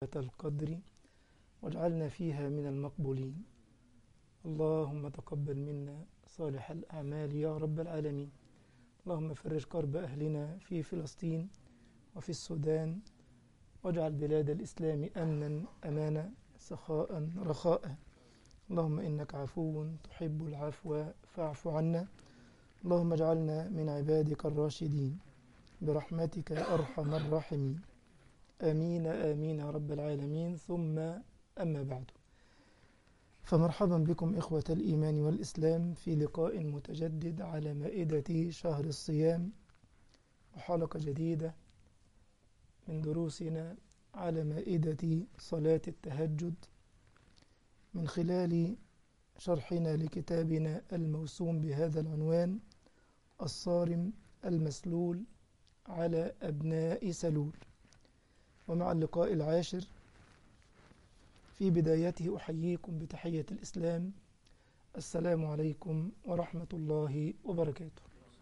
ليلة القدر واجعلنا فيها من المقبولين. اللهم تقبل منا صالح الأعمال يا رب العالمين. اللهم فرج كرب أهلنا في فلسطين وفي السودان، واجعل بلاد الإسلام أمنا أمانا سخاء رخاء. اللهم إنك عفو تحب العفو فاعف عنا. اللهم اجعلنا من عبادك الراشدين برحمتك يا أرحم الراحمين. آمين آمين يا رب العالمين. ثم أما بعد، فمرحبا بكم إخوة الإيمان والإسلام في لقاء متجدد على مائدة شهر الصيام، وحلقة جديدة من دروسنا على مائدة صلاة التهجد من خلال شرحنا لكتابنا الموسوم بهذا العنوان: الصارم المسلول على أبناء سلول. ومع اللقاء العاشر في بدايته أحييكم بتحية الإسلام: السلام عليكم ورحمة الله وبركاته.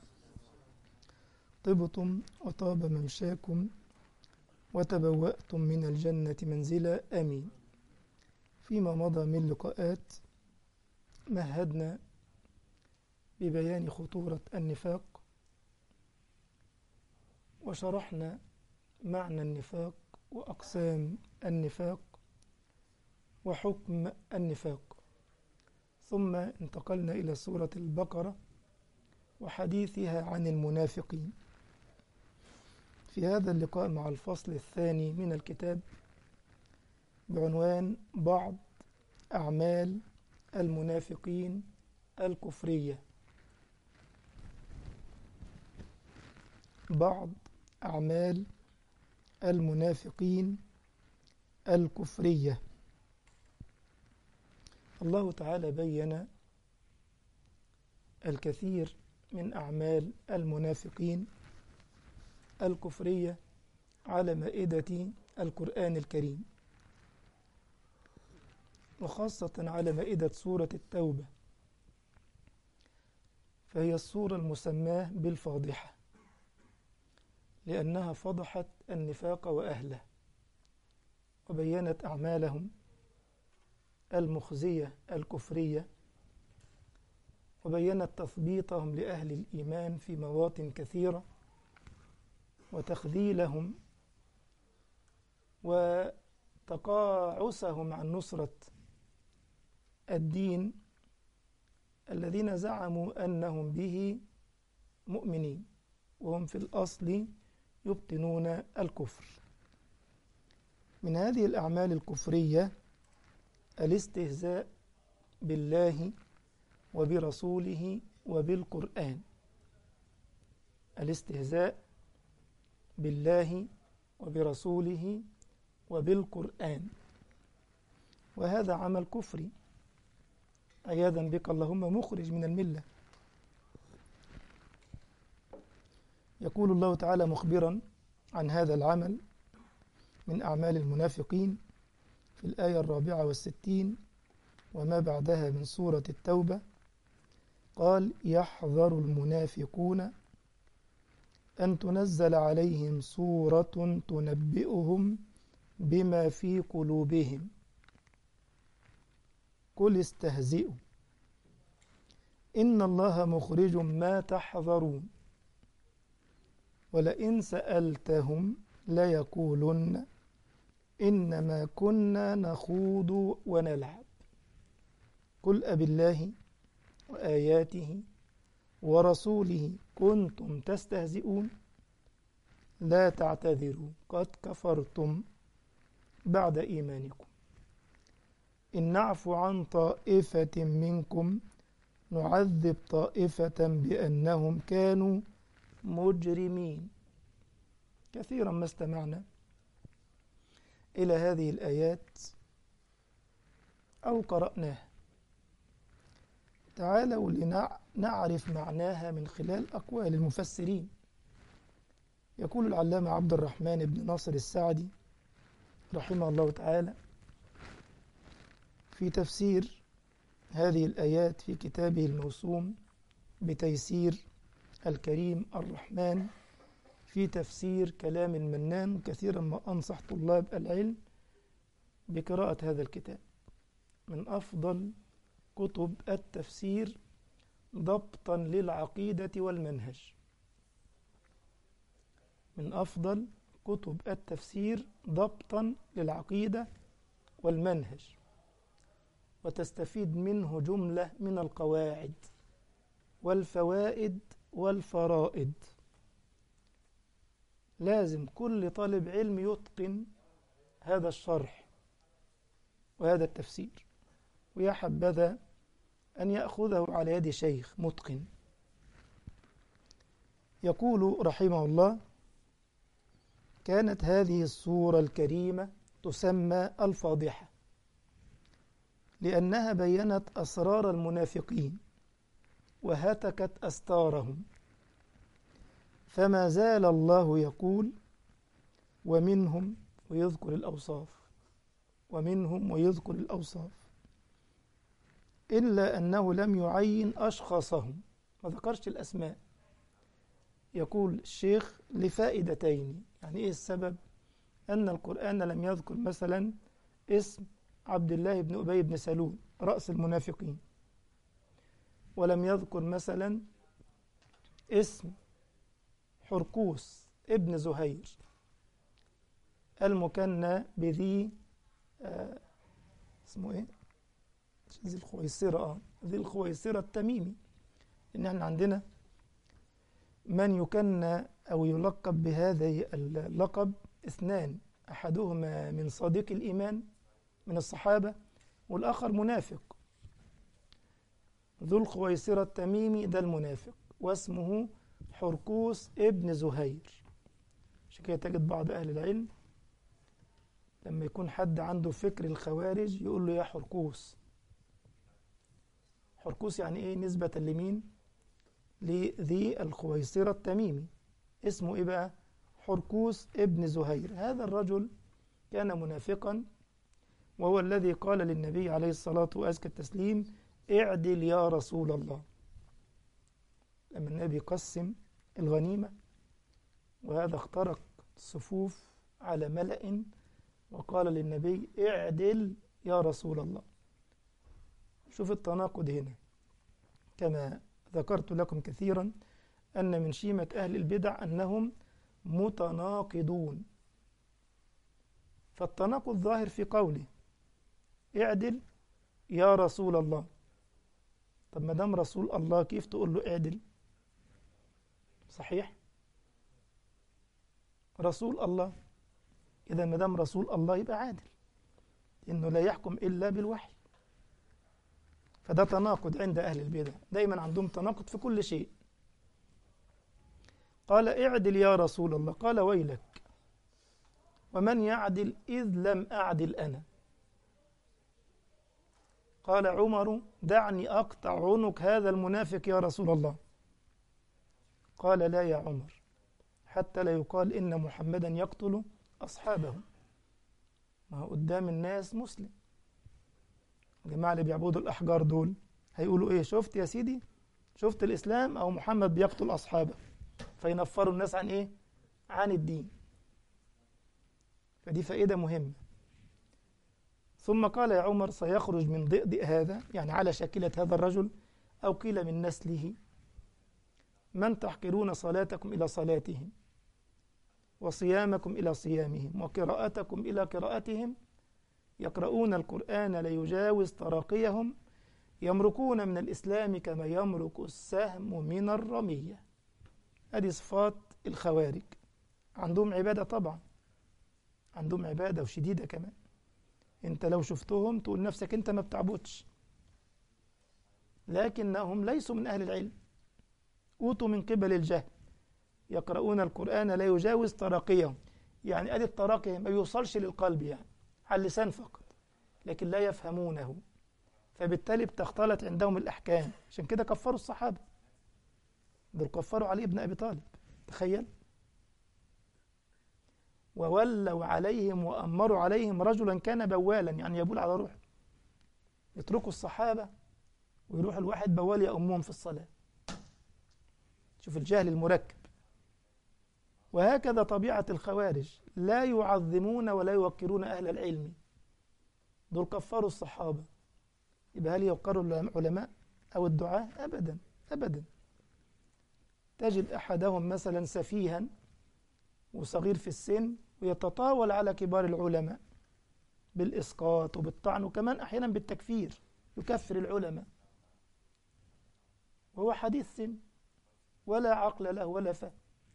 طبتم وطاب ممشاكم وتبوأتم من الجنة منزلا، آمين. فيما مضى من لقاءات مهدنا ببيان خطورة النفاق، وشرحنا معنى النفاق وأقسام النفاق وحكم النفاق، ثم انتقلنا إلى سورة البقرة وحديثها عن المنافقين. في هذا اللقاء مع الفصل الثاني من الكتاب بعنوان بعض أعمال المنافقين الكفرية. بعض أعمال المنافقين الكفرية. الله تعالى بين الكثير من أعمال المنافقين الكفرية على مائدة القرآن الكريم، وخاصة على مائدة سورة التوبة، فهي السورة المسماة بالفاضحة لأنها فضحت النفاق وأهله، وبينت أعمالهم المخزية الكفرية، وبينت تثبيطهم لأهل الإيمان في مواطن كثيرة، وتخذيلهم وتقاعسهم عن نصرة الدين الذين زعموا أنهم به مؤمنين، وهم في الأصل يبطنون الكفر. من هذه الأعمال الكفرية الاستهزاء بالله وبرسوله وبالقرآن. الاستهزاء بالله وبرسوله وبالقرآن، وهذا عمل كفري عياذا بك اللهم، مخرج من الملة. يقول الله تعالى مخبرا عن هذا العمل من أعمال المنافقين في الآية 64 وما بعدها من سورة التوبة، قال: يحذر المنافقون أن تنزل عليهم سورة تنبئهم بما في قلوبهم قل استهزئوا إن الله مخرج ما تحذرون ولئن سألتهم ليقولن إنما كنا نخوض ونلعب قل أبالله وآياته ورسوله كنتم تستهزئون لا تعتذروا قد كفرتم بعد إيمانكم إن نعفو عن طائفة منكم نعذب طائفة بأنهم كانوا مجرمين. كثيرا ما استمعنا إلى هذه الآيات أو قرأناها. تعالوا لنعرف معناها من خلال أقوال المفسرين. يقول العلامة عبد الرحمن بن ناصر السعدي رحمه الله تعالى في تفسير هذه الآيات في كتابه الموسوم بتيسير الكريم الرحمن في تفسير كلام المنان. كثيرا ما أنصح طلاب العلم بقراءة هذا الكتاب، من أفضل كتب التفسير ضبطا للعقيدة والمنهج، من أفضل كتب التفسير ضبطا للعقيدة والمنهج، وتستفيد منه جملة من القواعد والفوائد والفرائض. لازم كل طالب علم يتقن هذا الشرح وهذا التفسير، ويا حبذا أن يأخذه على يد شيخ متقن. يقول رحمه الله: كانت هذه السورة الكريمة تسمى الفاضحة لأنها بيّنت أسرار المنافقين وهتكت أستارهم، فما زال الله يقول: ومنهم، ويذكر الأوصاف، ومنهم ويذكر الأوصاف، إلا أنه لم يعين أشخاصهم، ما ذكرش الأسماء. يقول الشيخ لفائدتين. يعني إيه السبب؟ أن القرآن لم يذكر مثلا اسم عبد الله بن أبي بن سلول رأس المنافقين، ولم يذكر مثلا اسم حرقوس ابن زهير المكنى بذي اسمه ايه؟ ذي الخويصرة، ذي الخويصرة التميمي. إن احنا عندنا من يكنى أو يلقب بهذا اللقب اثنان، أحدهما من صديق الإيمان من الصحابة، والآخر منافق. ذو الخويصرة التميمي ده المنافق، واسمه حرقوس ابن زهير. عشان كده تجد بعض أهل العلم لما يكون حد عنده فكر الخوارج يقول له يا حرقوس. حرقوس يعني إيه؟ نسبة لمين؟ لذي الخويصرة التميمي. اسمه إيه بقى؟ حرقوس ابن زهير. هذا الرجل كان منافقا، وهو الذي قال للنبي عليه الصلاة وأزكى التسليم: اعدل يا رسول الله. لما النبي قسم الغنيمة وهذا اخترق الصفوف على ملأ وقال للنبي: اعدل يا رسول الله. شوف التناقض هنا. كما ذكرت لكم كثيرا أن من شيمة أهل البدع أنهم متناقضون، فالتناقض ظاهر في قوله اعدل يا رسول الله. طب ما دام رسول الله كيف تقول له اعدل؟ صحيح؟ رسول الله، إذا ما دام رسول الله يبقى عادل، إنه لا يحكم إلا بالوحي. فده تناقض عند أهل البدع، دايما عندهم تناقض في كل شيء. قال اعدل يا رسول الله، قال ويلك ومن يعدل إذ لم أعدل أنا. قال عمر دعني أقطع عنق هذا المنافق يا رسول الله. قال لا يا عمر، حتى لا يقال إن محمدا يقتل أصحابه. ما هو قدام الناس مسلم. الجماعة اللي بيعبدوا الأحجار دول هيقولوا إيه؟ شفت يا سيدي، شفت الإسلام أو محمد بيقتل أصحابه، فينفروا الناس عن إيه؟ عن الدين. فدي فائدة مهمة. ثم قال يا عمر سيخرج من ضئضئ هذا، يعني على شاكلة هذا الرجل، أو قيل من نسله، من تحقرون صلاتكم إلى صلاتهم وصيامكم إلى صيامهم وقراءتكم إلى قراءتهم، يقرؤون القرآن ليجاوز تراقيهم، يمرقون من الإسلام كما يمرق السهم من الرمية. هذه صفات الخوارج. عندهم عبادة طبعا، عندهم عبادة وشديدة كمان. انت لو شفتهم تقول نفسك انت ما بتعبدش، لكنهم ليسوا من أهل العلم، أوتوا من قبل الجهل. يقرؤون القرآن لا يجاوز تراقيهم، يعني أدي التراقي ما يوصلش للقلب، يعني على اللسان فقط، لكن لا يفهمونه، فبالتالي بتختلط عندهم الأحكام. عشان كده كفروا الصحابة، دول كفروا علي بن أبي طالب، تخيل. وولوا عليهم وأمروا عليهم رجلا كان بوالا، يعني يبول على روحه. يتركوا الصحابة ويروح الواحد بوال يأمهم في الصلاة. شوف الجهل المركب. وهكذا طبيعة الخوارج، لا يعظمون ولا يوقرون أهل العلم، دول كفروا الصحابة، يبقى هل يوقروا العلماء أو الدعاة؟ أبدا أبدا. تجد أحدهم مثلا سفيها وصغير في السن ويتطاول على كبار العلماء بالإسقاط وبالطعن وكمان أحيانا بالتكفير، يكفر العلماء وهو حديث سن ولا عقل له ولا فهم.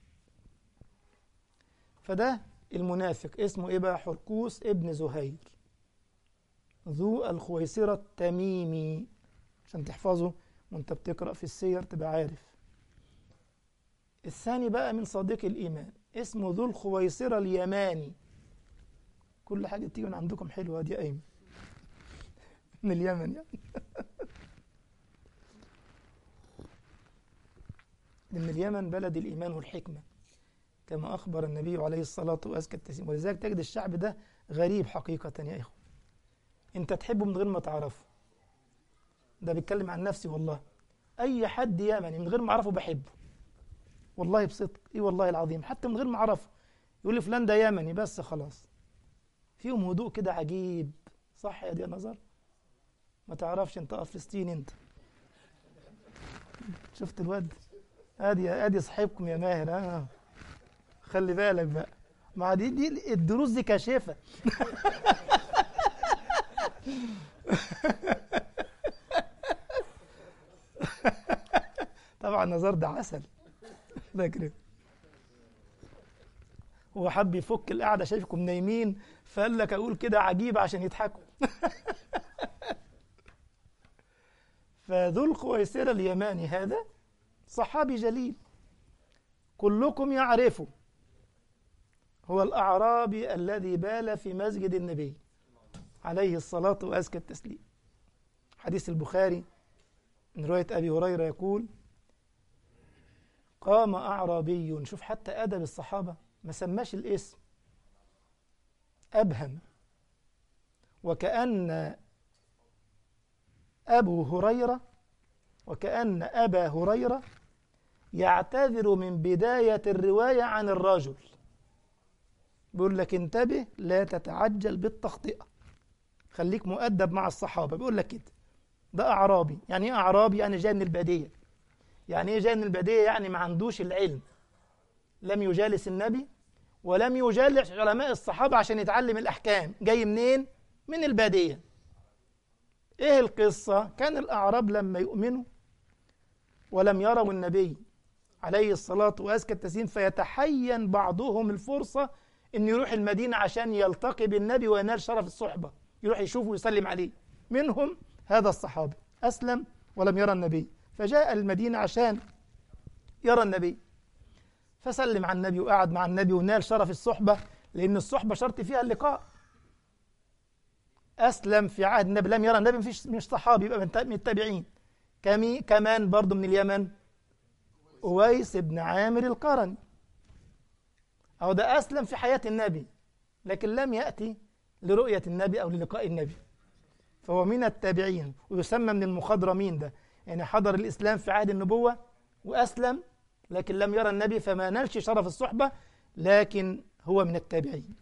فده المنافق اسمه إيه بقى؟ حركوس ابن زهير ذو الخويصرة التميمي، عشان تحفظه وانت بتقرأ في السير تبقى عارف. الثاني بقى من صديق الإيمان اسمه ذو الخويصرة اليماني. كل حاجة تيجي من عندكم حلوة دي أيمن من اليمن يعني لأن اليمن بلد الإيمان والحكمة كما أخبر النبي عليه الصلاة والسلام، ولذلك تجد الشعب ده غريب حقيقة يا إخوة. أنت تحبه من غير ما تعرفه، ده بيتكلم عن نفسي والله. أي حد يمني من غير ما أعرفه بحبه والله بصدق، إيه والله العظيم، حتى من غير ما أعرفه يقول لي فلان ده يمني بس خلاص. فيهم هدوء كده عجيب، صح يا دي نظر؟ ما تعرفش أنت فلسطيني أنت. شفت الواد؟ ادي صاحبكم يا ماهر. خلي بالك بقى، مع دي الدروس دي كاشفه طبعا نزار ده عسل فاكر، هو حب يفك القعده شايفكم نايمين فقال لك اقول كده عجيب عشان يضحكوا فذو الخويصرة اليماني هذا صحابي جليل كلكم يعرفه، هو الأعرابي الذي بال في مسجد النبي عليه الصلاة وأزكى التسليم. حديث البخاري من رواية أبي هريرة يقول: قام أعرابي، شوف حتى أدب الصحابة ما سماش الاسم، أبهم، وكأن أبا هريرة يعتذر من بداية الرواية عن الرجل، بيقول لك انتبه لا تتعجل بالتخطئة، خليك مؤدب مع الصحابة. بيقول لك كده، ده أعرابي. يعني إيه أعرابي؟ يعني جاي من البادية. يعني إيه جاي من البادية؟ يعني ما عندوش العلم، لم يجالس النبي ولم يجالس علماء الصحابة عشان يتعلم الأحكام. جاي منين؟ من البادية. إيه القصة؟ كان الأعراب لما يؤمنوا ولم يروا النبي عليه الصلاة وأزكى التسليم فيتحين بعضهم الفرصة إن يروح المدينة عشان يلتقي بالنبي وينال شرف الصحبة، يروح يشوفه ويسلم عليه. منهم هذا الصحابي أسلم ولم يرى النبي، فجاء المدينة عشان يرى النبي، فسلم على النبي وقعد مع النبي ونال شرف الصحبة، لأن الصحبة شرط فيها اللقاء. أسلم في عهد النبي، لم يرى النبي، مش صحابي، يبقى من التابعين. كمان برضه من اليمن أويس بن عامر القرني، أو ده أسلم في حياة النبي لكن لم يأتي لرؤية النبي أو للقاء النبي، فهو من التابعين ويسمى من المخضرمين. ده يعني حضر الإسلام في عهد النبوة وأسلم لكن لم يرى النبي فما نالش شرف الصحبة، لكن هو من التابعين.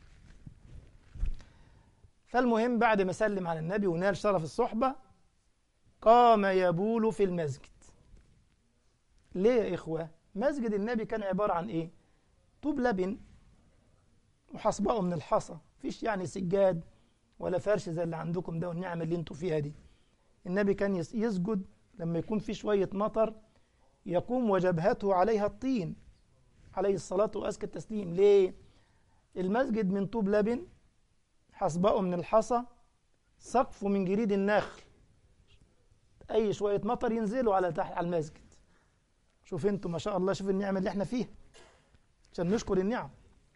فالمهم بعد ما سلم على النبي ونال شرف الصحبة قام يبول في المسجد. ليه يا إخوة؟ مسجد النبي كان عبارة عن إيه؟ طوب لبن وحصباء من الحصى، فيش يعني سجاد ولا فرش زي اللي عندكم ده والنعمة اللي انتوا فيها دي. النبي كان يسجد لما يكون في شوية مطر يقوم وجبهته عليها الطين عليه الصلاة وأزكى التسليم. ليه؟ المسجد من طوب لبن، حصباء من الحصى، سقفه من جريد النخل، أي شوية مطر ينزلوا على تحت على المسجد. شوف انتوا ما شاء الله، شوف النعمة اللي احنا فيها عشان نشكر النعم.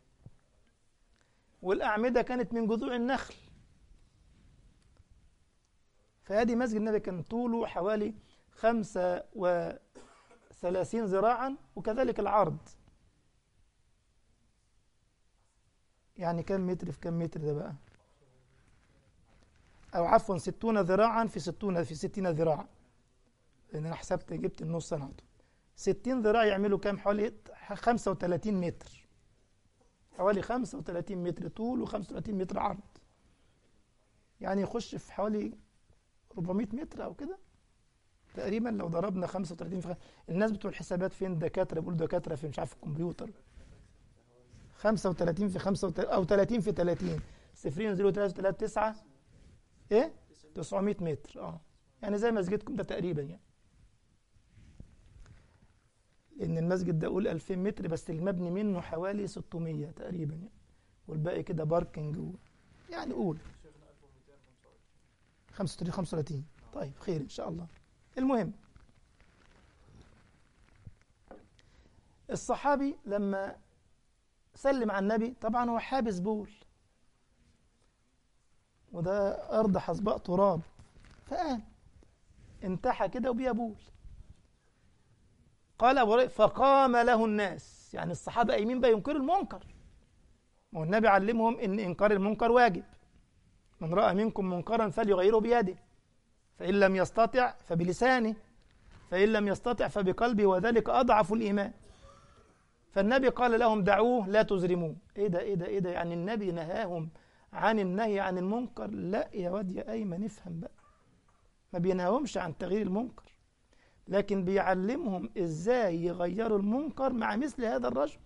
والأعمدة كانت من جذوع النخل. فهذه مسجد النبي كان طوله حوالي 35 ذراعا وكذلك العرض. يعني كم متر في كم متر ده بقى؟ أو عفوا 60 ذراعا في 60 ذراعا، لأن أنا حسبت جبت النص أنا. 60 ذراع يعملوا كام؟ حوالي 35 متر، حوالي 35 متر طول و35 متر عرض. يعني يخش في حوالي 400 متر أو كده تقريبا. لو ضربنا 35 في الناس بتوع الحسابات فين؟ دكاترة بيقولوا دكاترة في مش عارف الكمبيوتر. 35 في 35 أو 30 في 30 صفرين 0 3 3 9 إيه؟ 900 متر. يعني زي مسجدكم ده تقريبا يعني. لأن المسجد ده قول 2000 متر بس المبني منه حوالي 600 تقريبا يعني. والباقي كده باركنج يعني قول 35 35. طيب خير إن شاء الله. المهم الصحابي لما سلم على النبي طبعا هو حابس بول، وده أرض حصباء تراب، فقام انتحى كده وبيبول. قال أبو هريرة فقام له الناس، يعني الصحابة قايمين بقى ينكروا المنكر، والنبي علمهم إن إنكار المنكر واجب. من رأى منكم منكرا فليغيره بيده، فإن لم يستطع فبلسانه، فإن لم يستطع فبقلبه، وذلك أضعف الإيمان. فالنبي قال لهم دعوه لا تزرموه. إيه ده يعني النبي نهاهم عن النهي عن المنكر؟ لا يا واد يا أيمن افهم بقى، ما بينهاهمش عن تغيير المنكر، لكن بيعلمهم إزاي يغيروا المنكر مع مثل هذا الرجل.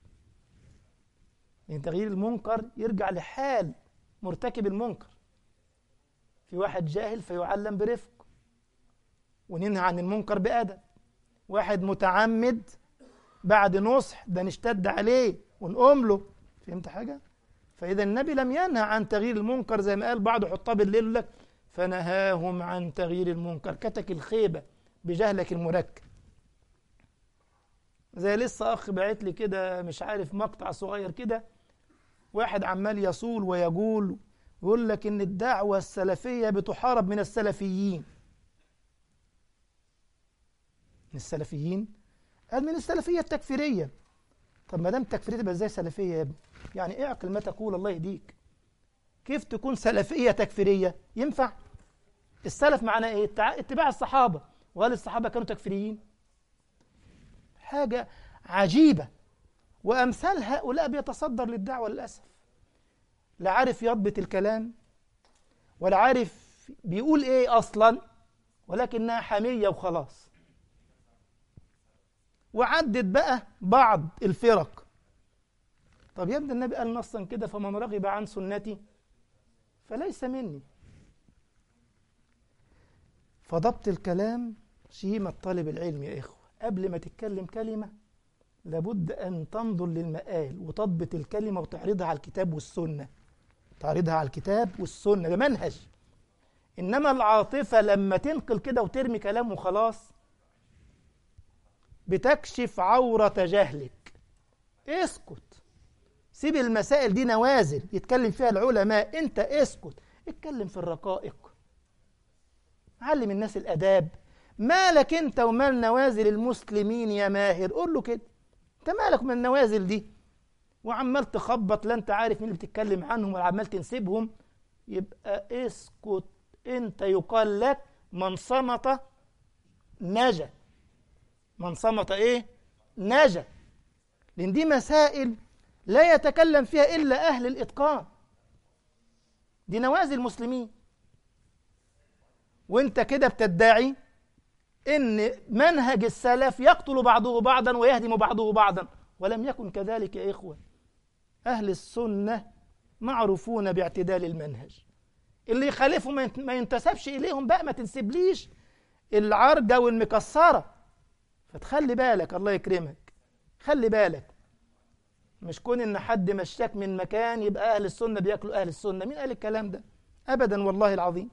يعني تغيير المنكر يرجع لحال مرتكب المنكر. في واحد جاهل فيعلم برفق وننهى عن المنكر بأدب، واحد متعمد بعد نصح ده نشتد عليه ونقوم له. فهمت حاجة؟ فإذا النبي لم ينهى عن تغيير المنكر زي ما قال بعض حطاب الليل لك فنهاهم عن تغيير المنكر. كتك الخيبة بجهلك المركب. زي لسه أخ بعت لي كده مش عارف مقطع صغير كده، واحد عمال يصول ويقول ويقول لك إن الدعوة السلفية بتحارب من السلفيين. من السلفيين؟ قال من السلفية التكفيرية. طب ما دام تكفيرية تبقى ازاي سلفية يا ابني؟ يعني اعقل ما تقول الله يهديك. كيف تكون سلفية تكفيرية؟ ينفع؟ السلف معناه ايه؟ اتباع الصحابة. وهل الصحابة كانوا تكفيريين؟ حاجة عجيبة. وأمثال هؤلاء بيتصدر للدعوة للأسف. لا عارف يضبط الكلام ولا عارف بيقول ايه أصلا، ولكنها حمية وخلاص. وعدت بقى بعض الفرق. طب يا ابن النبي قال نصا كده فمن رغب عن سنتي فليس مني. فضبط الكلام شيمة طالب العلم يا إخوة. قبل ما تتكلم كلمة لابد أن تنظر للمقال وتضبط الكلمة وتعرضها على الكتاب والسنة. تعرضها على الكتاب والسنة، ده منهج. إنما العاطفة لما تنقل كده وترمي كلام وخلاص بتكشف عورة جهلك. اسكت، سيب المسائل دي نوازل يتكلم فيها العلماء، انت اسكت، اتكلم في الرقائق، علم الناس الاداب. مالك انت ومال نوازل المسلمين يا ماهر؟ قول له كده، انت مالك من النوازل دي وعمال تخبط، لا انت عارف مين اللي بتتكلم عنهم ولا عمال تنسبهم. يبقى اسكت، انت يقال لك من صمت نجا. من صمت ايه؟ نجا. لان دي مسائل لا يتكلم فيها إلا أهل الإتقان. دي نوازل المسلمين، وانت كده بتدعي إن منهج السلف يقتل بعضه بعضا ويهدم بعضه بعضا، ولم يكن كذلك يا إخوة. أهل السنة معروفون باعتدال المنهج. اللي يخالفه ما ينتسبش إليهم بقى، ما تنسبليش العرجة والمكسرة. فتخلي بالك، الله يكرمك، خلي بالك. مش كون ان حد مشاك من مكان يبقى اهل السنه بياكلوا اهل السنه. مين قال الكلام ده؟ ابدا والله العظيم.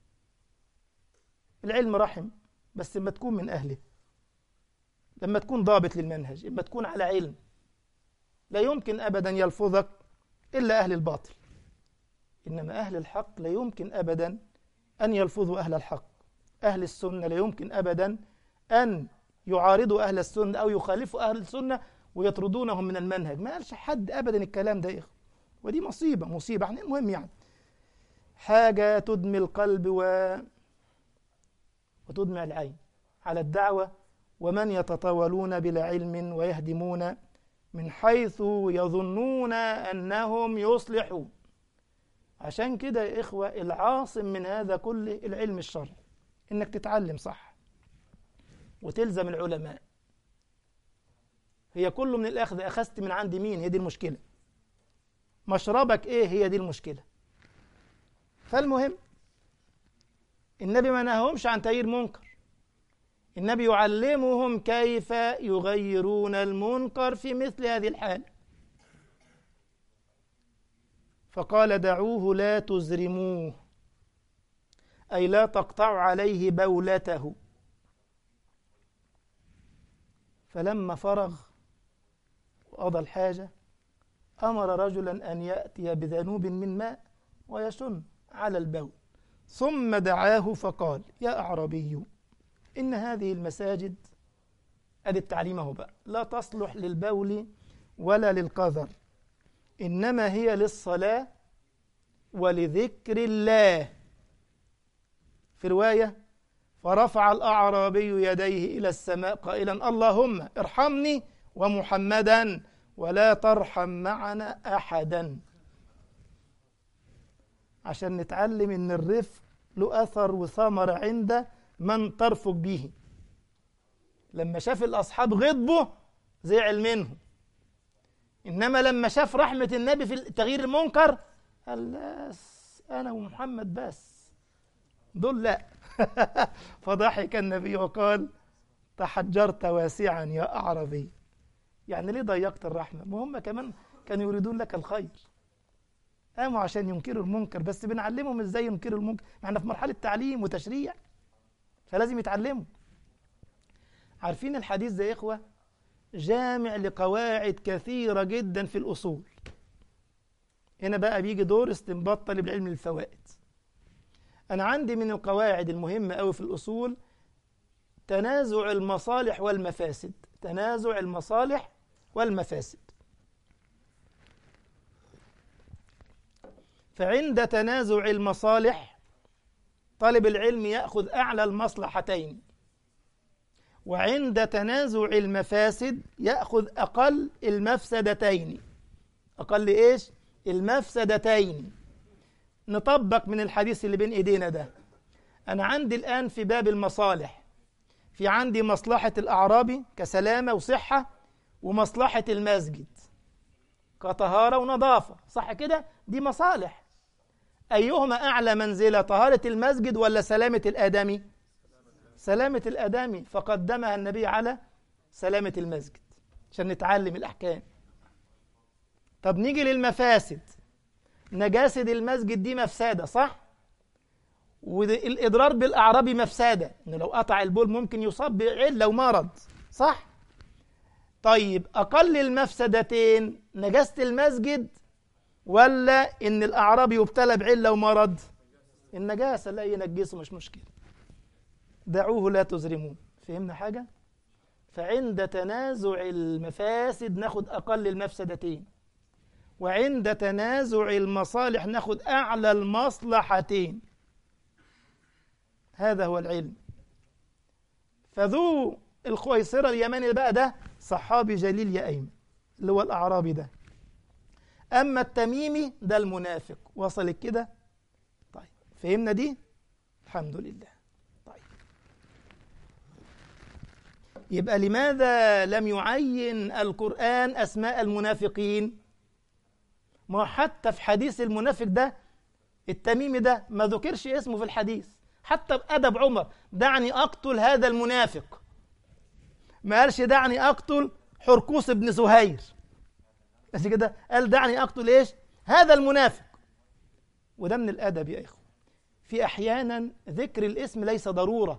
العلم رحم، بس لما تكون من اهله، لما تكون ضابط للمنهج، لما تكون على علم. لا يمكن ابدا يلفظك الا اهل الباطل، انما اهل الحق لا يمكن ابدا ان يلفظوا اهل الحق. اهل السنه لا يمكن ابدا ان يعارضوا اهل السنه او يخالفوا اهل السنه ويطردونهم من المنهج. ما قالش حد ابدا الكلام ده يا اخي، ودي مصيبه يعني. المهم يعني حاجه تدمي القلب وتدمع العين على الدعوه. ومن يتطاولون بلا علم ويهدمون من حيث يظنون انهم يصلحون. عشان كده يا إخوة العاصم من هذا كله العلم الشرعي، إنك تتعلم صح وتلزم العلماء. هي كله من الأخذ، أخذت من عند مين؟ هي دي المشكلة. مشربك إيه؟ هي دي المشكلة. فالمهم النبي ما نهاهمش عن تغيير منكر، النبي يعلمهم كيف يغيرون المنكر في مثل هذه الحال. فقال دعوه لا تزرموه، أي لا تقطعوا عليه بولته. فلما فرغ وقضى الحاجة أمر رجلا أن يأتي بذنوب من ماء ويشن على البول، ثم دعاه فقال يا أعرابي إن هذه المساجد، أدي التعليمه بقى، لا تصلح للبول ولا للقذر، إنما هي للصلاة ولذكر الله. في رواية فرفع الأعرابي يديه إلى السماء قائلا اللهم ارحمني ومحمدا ولا ترحم معنا أحدا. عشان نتعلم إن الرفق له أثر وثمر عند من ترفق به. لما شاف الأصحاب غضبه زعل منهم، إنما لما شاف رحمة النبي في تغيير المنكر قال أنا ومحمد بس، دول لا. فضحك النبي وقال تحجرت واسعا يا أعرابي. يعني ليه ضيقت الرحمة؟ ما هم كمان كانوا يريدون لك الخير، قاموا عشان ينكروا المنكر، بس بنعلمهم ازاي ينكروا المنكر. احنا في مرحلة تعليم وتشريع، فلازم يتعلموا. عارفين الحديث ده يا إخوة جامع لقواعد كثيرة جدا في الأصول. هنا بقى بيجي دور استنباط طالب العلم للفوائد. أنا عندي من القواعد المهمة أوي في الأصول تنازع المصالح والمفاسد. تنازع المصالح والمفاسد. فعند تنازع المصالح طالب العلم يأخذ أعلى المصلحتين، وعند تنازع المفاسد يأخذ أقل المفسدتين. أقل إيش؟ المفسدتين. نطبق من الحديث اللي بين إيدينا ده. أنا عندي الآن في باب المصالح، في عندي مصلحة الأعرابي كسلامة وصحة، ومصلحة المسجد كطهارة ونظافة، صح كده؟ دي مصالح. أيهما أعلى منزلة، طهارة المسجد ولا سلامة الآدمي؟ سلامة الآدمي، فقدمها النبي على سلامة المسجد عشان نتعلم الأحكام. طب نيجي للمفاسد. نجاسة المسجد دي مفسدة، صح؟ والإضرار بالأعرابي مفسدة، إنه لو قطع البول ممكن يصاب بعلة ومرض، صح؟ طيب أقل المفسدتين نجاسة المسجد ولا إن الأعرابي يبتلى بعلة ومرض؟ النجاسة، لا ينجسه مش مشكلة، دعوه لا تزرموه. فهمنا حاجة؟ فعند تنازع المفاسد ناخد أقل المفسدتين، وعند تنازع المصالح ناخد أعلى المصلحتين. هذا هو العلم. فذو الخويصرة اليماني بقى ده صحابي جليل يا أيمن، اللي هو الأعرابي ده. أما التميمي ده المنافق. وصلت كده؟ طيب فهمنا دي؟ الحمد لله. طيب يبقى لماذا لم يعين القرآن أسماء المنافقين؟ ما حتى في حديث المنافق ده التميمي ده ما ذكرش اسمه في الحديث، حتى بأدب عمر دعني أقتل هذا المنافق، ما قالش دعني أقتل حركوس بن زهير، بس كده قال دعني أقتل إيش؟ هذا المنافق. وده من الأدب يا إخوة. في أحيانا ذكر الاسم ليس ضرورة،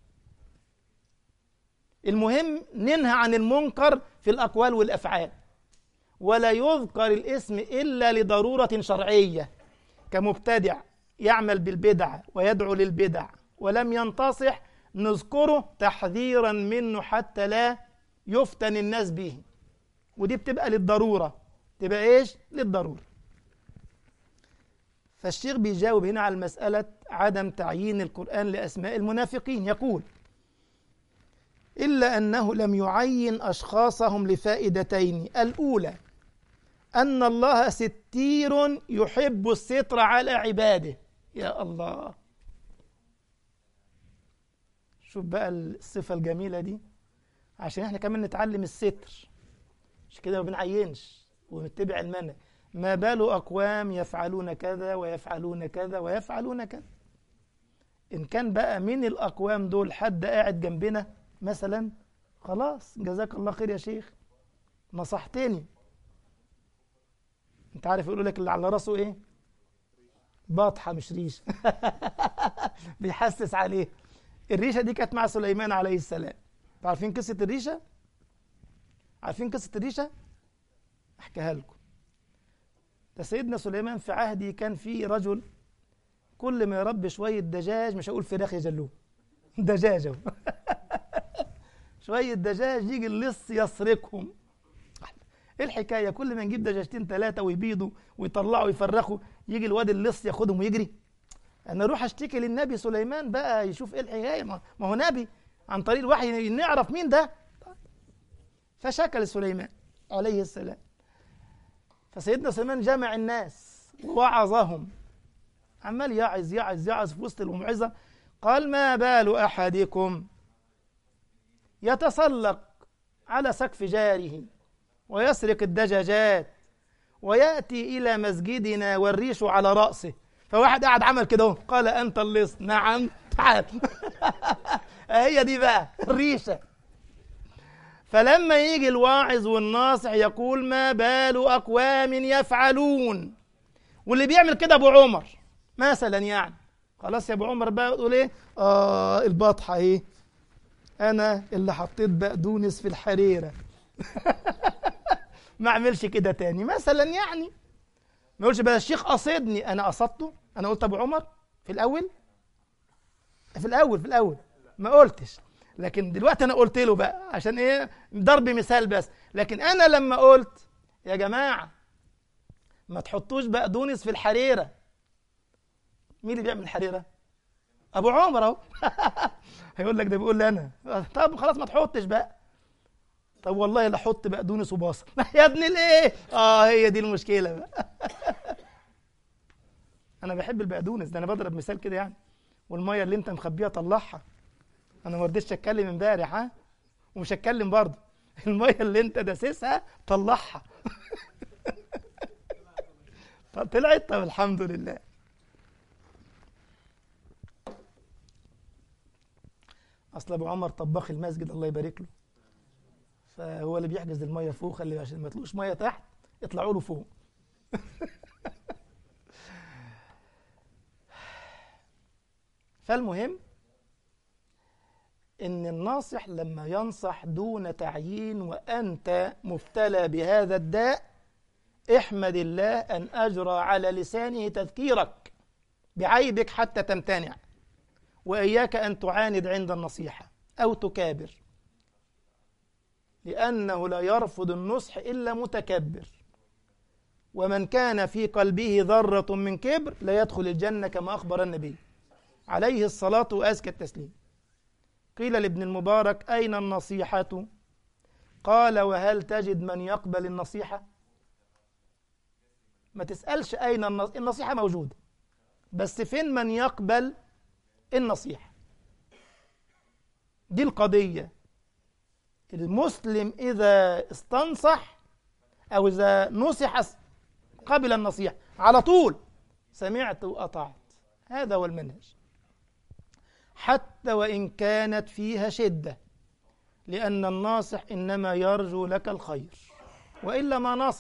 المهم ننهى عن المنكر في الأقوال والأفعال، ولا يذكر الاسم إلا لضرورة شرعية، كمبتدع يعمل بالبدع ويدعو للبدع ولم ينتصح نذكره تحذيرا منه حتى لا يفتن الناس به، ودي بتبقى للضرورة، تبقى إيش؟ للضرورة. فالشيخ بيجاوب هنا على المسألة عدم تعيين القرآن لأسماء المنافقين، يقول إلا أنه لم يعين أشخاصهم لفائدتين: الأولى أن الله ستير يحب الستر على عباده. يا الله، شوف بقى الصفة الجميلة دي، عشان احنا كمان نتعلم الستر. مش كده ما بنعينش ونتبع المنهج. ما بال أقوام يفعلون كذا ويفعلون كذا ويفعلون كذا. إن كان بقى من الأقوام دول حد قاعد جنبنا مثلا، خلاص جزاك الله خير يا شيخ، نصحتني. انت عارف يقولوا لك اللي على راسه ايه؟ باطحة مش ريش. بيحسس عليه. الريشة دي كانت مع سليمان عليه السلام. عارفين قصة الريشة؟ عارفين قصة الريشة؟ احكيها لكم. ده سيدنا سليمان في عهده كان في رجل كل ما يربي شوية دجاج، مش هقول فراخ يجلوه، دجاجه. شوية دجاج يجي اللص يسرقهم. ايه الحكاية؟ كل ما نجيب دجاجتين ثلاثة ويبيضوا ويطلعوا ويفرخوا، يجي الواد اللص ياخدهم ويجري. انا اروح اشتكي للنبي سليمان بقى يشوف ايه الحكاية، ما هو نبي، عن طريق الوحي نعرف مين ده. فشكى لسليمان عليه السلام. فسيدنا سليمان جمع الناس ووعظهم، عمال يعظ في وسط الموعظة. قال: ما بال أحدكم يتسلق على سقف جاره ويسرق الدجاجات ويأتي إلى مسجدنا والريش على رأسه. فواحد قاعد عمل كده، قال: أنت اللص. نعم، تعال. هي دي بقى الريشة. فلما يجي الواعظ والناصح يقول: ما بال أقوام يفعلون، واللي بيعمل كده أبو عمر مثلا، يعني خلاص يا أبو عمر بقى يقول إيه؟ البطحة إيه؟ أنا اللي حطيت بقدونس في الحريرة. ما أعملش كده تاني مثلا، يعني ما يقولش بقى الشيخ قصدني. أنا قصدته؟ أنا قلت أبو عمر في الأول ما قلتش، لكن دلوقتي أنا قلت له بقى عشان إيه؟ ضرب مثال بس. لكن أنا لما قلت يا جماعة ما تحطوش بقدونس في الحريرة، مين اللي بيعمل الحريرة؟ أبو عمر أهو. هيقول لك ده بيقول لي أنا. طب خلاص ما تحطش بقى. طب والله لا حط بقدونس وبصل. يا ابن الايه؟ هي دي المشكلة بقى. أنا بحب البقدونس ده، أنا بضرب مثال كده يعني. والمية اللي أنت مخبيها طلعها. أنا ما رضيتش أتكلم امبارح، ومش هتكلم برضه. المية اللي أنت داسسها طلعها. طلعت. طب الحمد لله. أصل أبو عمر طباخ المسجد الله يبارك له، فهو اللي بيحجز المية فوق، خلي عشان ما تلقوش مية تحت، اطلعوا له فوق. فالمهم إن الناصح لما ينصح دون تعيين وأنت مبتلى بهذا الداء، احمد الله أن أجرى على لسانه تذكيرك بعيبك حتى تمتنع. وإياك أن تعاند عند النصيحة أو تكابر، لأنه لا يرفض النصح إلا متكبر، ومن كان في قلبه ذرة من كبر لا يدخل الجنة كما أخبر النبي عليه الصلاة وأزكى التسليم. قيل لابن المبارك: أين النصيحة؟ قال: وهل تجد من يقبل النصيحة؟ ما تسألش أين النصيحة موجودة، بس فين من يقبل النصيحة؟ دي القضية. المسلم إذا استنصح أو إذا نصح قبل النصيحة على طول، سمعت وأطعت. هذا هو المنهج، حتى وإن كانت فيها شدة، لأن الناصح إنما يرجو لك الخير، وإلا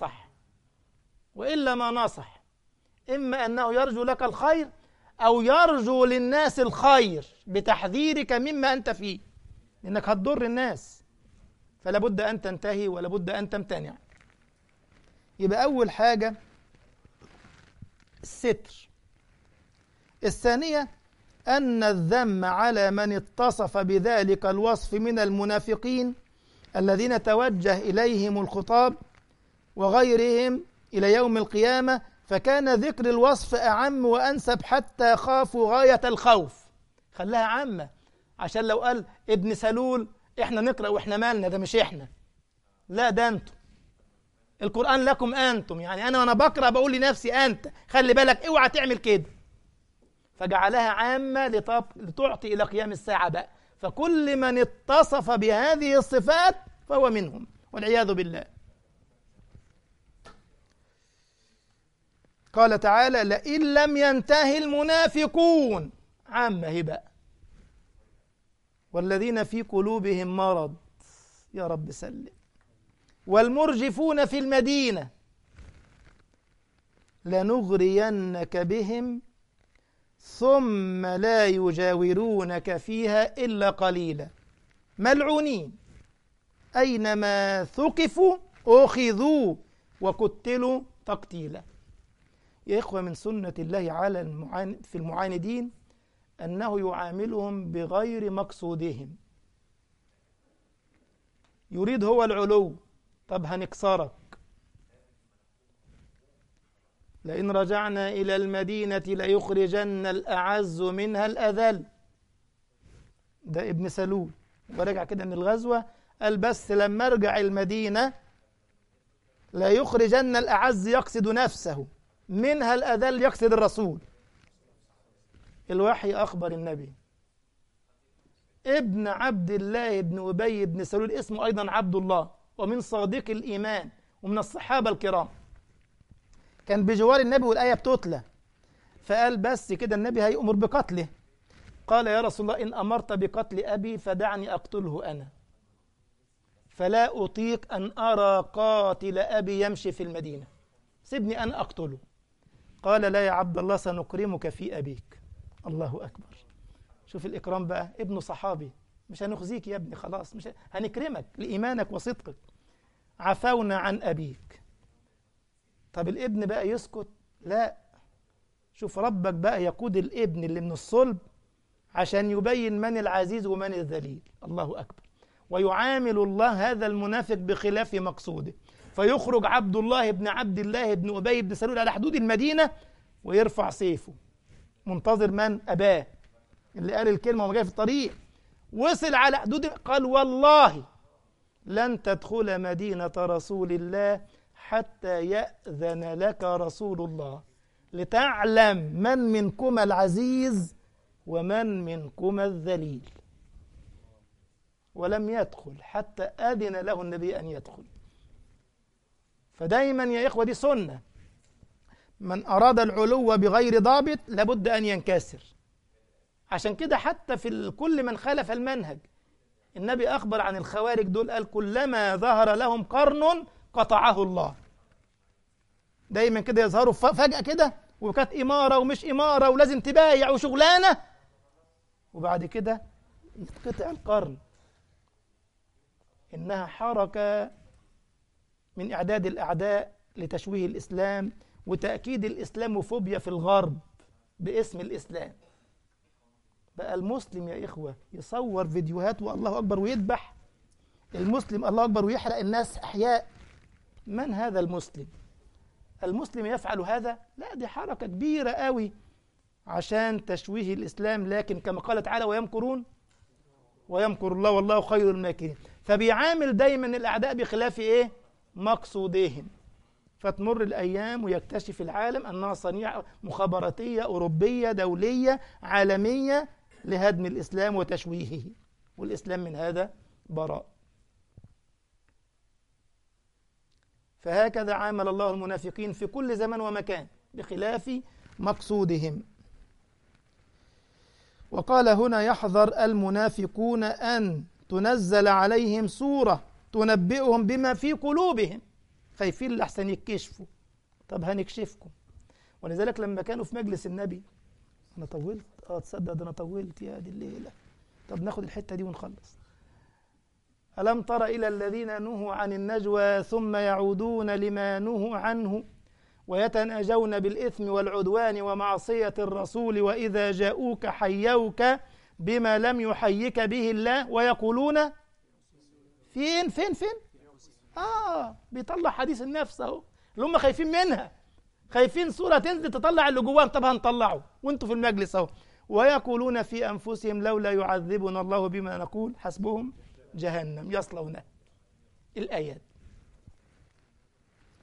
ما نصح إما أنه يرجو لك الخير أو يرجو للناس الخير بتحذيرك مما أنت فيه، إنك هتضر الناس، فلا بد أن تنتهي ولا بد أن تمتنع. يبقى أول حاجة الستر. الثانية أن الذم على من اتصف بذلك الوصف من المنافقين الذين توجه إليهم الخطاب وغيرهم إلى يوم القيامة، فكان ذكر الوصف أعم وأنسب حتى خافوا غاية الخوف. خلاها عامة، عشان لو قال ابن سلول احنا نقرأ واحنا مالنا، ده مش احنا، لا ده انتوا. القرآن لكم أنتم، يعني أنا وأنا بقرأ بقول لنفسي أنت خلي بالك اوعى تعمل كده. فجعلها عامة لتعطي إلى قيام الساعة بقى، فكل من اتصف بهذه الصفات فهو منهم والعياذ بالله. قال تعالى: لئن لم ينتهي المنافقون، عامة هي بقى، والذين في قلوبهم مرض، يا رب سلم، والمرجفون في المدينة لنغرينك بهم ثم لا يجاورونك فيها إلا قليلا ملعونين أينما ثقفوا أخذوا وقتلوا تقتيلا. يا إخوة، من سنة الله على في المعاندين أنه يعاملهم بغير مقصودهم. يريد هو العلو، طب هنكسرك. لئن رجعنا إلى المدينة ليخرجن الأعز منها الأذل. ده ابن سلول ورجع كده من الغزوة قال بس لما ارجع المدينة لا يخرجن الأعز يقصد نفسه منها الأذل يقصد الرسول. الوحي أخبر النبي. ابن عبد الله بن أبي بن سلول اسمه أيضا عبد الله، ومن صادق الإيمان ومن الصحابة الكرام، كان بجوار النبي والآية بتتلى، فقال بس كده النبي هيأمر بقتله. قال يا رسول الله إن أمرت بقتل أبي فدعني أقتله أنا، فلا أطيق أن أرى قاتل أبي يمشي في المدينة، سيبني أنا أقتله. قال لا يا عبد الله سنكرمك في أبيك. الله أكبر، شوف الإكرام بقى، ابن صحابي، مش هنخزيك يا ابني خلاص، مش هنكرمك لإيمانك وصدقك. عفونا عن أبيك. طب الابن بقى يسكت؟ لا، شوف ربك بقى يقود الابن اللي من الصلب عشان يبين من العزيز ومن الذليل. الله أكبر. ويعامل الله هذا المنافق بخلاف مقصوده، فيخرج عبد الله بن عبد الله بن أبي بن سلول على حدود المدينة ويرفع سيفه منتظر من؟ أباه اللي قال الكلمة وما جاي في الطريق. وصل على حدود، قال والله لن تدخل مدينة رسول الله حتى يأذن لك رسول الله لتعلم من منكم العزيز ومن منكم الذليل. ولم يدخل حتى أذن له النبي أن يدخل. فدايما يا إخوة دي سنة، من أراد العلو بغير ضابط لابد أن ينكسر. عشان كده حتى في كل من خالف المنهج النبي أخبر عن الخوارج دول، قال كلما ظهر لهم قرن قطعه الله. دايما كده يظهروا فجأة كده وكانت إمارة ومش إمارة ولازم تبايع وشغلانة، وبعد كده يتقطع القرن. إنها حركة من إعداد الأعداء لتشويه الإسلام وتأكيد الإسلاموفوبيا في الغرب باسم الإسلام. بقى المسلم يا إخوة يصور فيديوهات والله أكبر ويذبح المسلم الله أكبر ويحرق الناس أحياء. من هذا المسلم؟ المسلم يفعل هذا؟ لا، دي حركة كبيرة قوي عشان تشويه الإسلام. لكن كما قال تعالى ويمكرون ويمكر الله والله خير الماكرين. فبيعامل دايما الأعداء بخلاف إيه؟ مقصودهم. فتمر الأيام ويكتشف العالم أنها صنيعة مخابراتية أوروبية دولية عالمية لهدم الإسلام وتشويهه، والإسلام من هذا براء. فهكذا عامل الله المنافقين في كل زمن ومكان بخلاف مقصودهم. وقال هنا يحذر المنافقون أن تنزل عليهم سورة تنبئهم بما في قلوبهم، خايفين لحسن يكشفوا. طب هنكشفكم. ولذلك لما كانوا في مجلس النبي، أنا طولت؟ تصدق ده أنا طولت يا دي الليلة. طب ناخد الحتة دي ونخلص. ألم تر إلى الذين نهوا عن النجوى ثم يعودون لما نهوا عنه ويتناجون بالإثم والعدوان ومعصية الرسول وإذا جاءوك حيوك بما لم يحيك به الله ويقولون فين بيطلع حديث النفس اهو اللي هم خايفين منها، خايفين صورة تنزل تطلع اللي جواهم. طب هنطلعه وانتوا في المجلس اهو. ويقولون في أنفسهم لولا يعذبنا الله بما نقول حسبهم جهنم يصلونها. الآيات.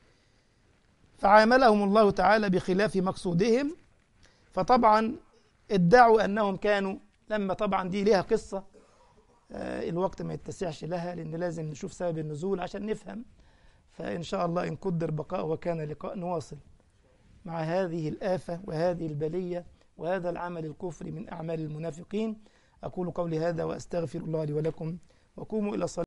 فعاملهم الله تعالى بخلاف مقصودهم. فطبعا ادعوا أنهم كانوا، لما طبعا دي ليها قصة الوقت ما يتسعش لها، لأن لازم نشوف سبب النزول عشان نفهم. فإن شاء الله إن قدر بقاء وكان لقاء نواصل مع هذه الآفة وهذه البلية وهذا العمل الكفري من أعمال المنافقين. أقول قولي هذا وأستغفر الله لي ولكم، وقوموا إلى صلاة.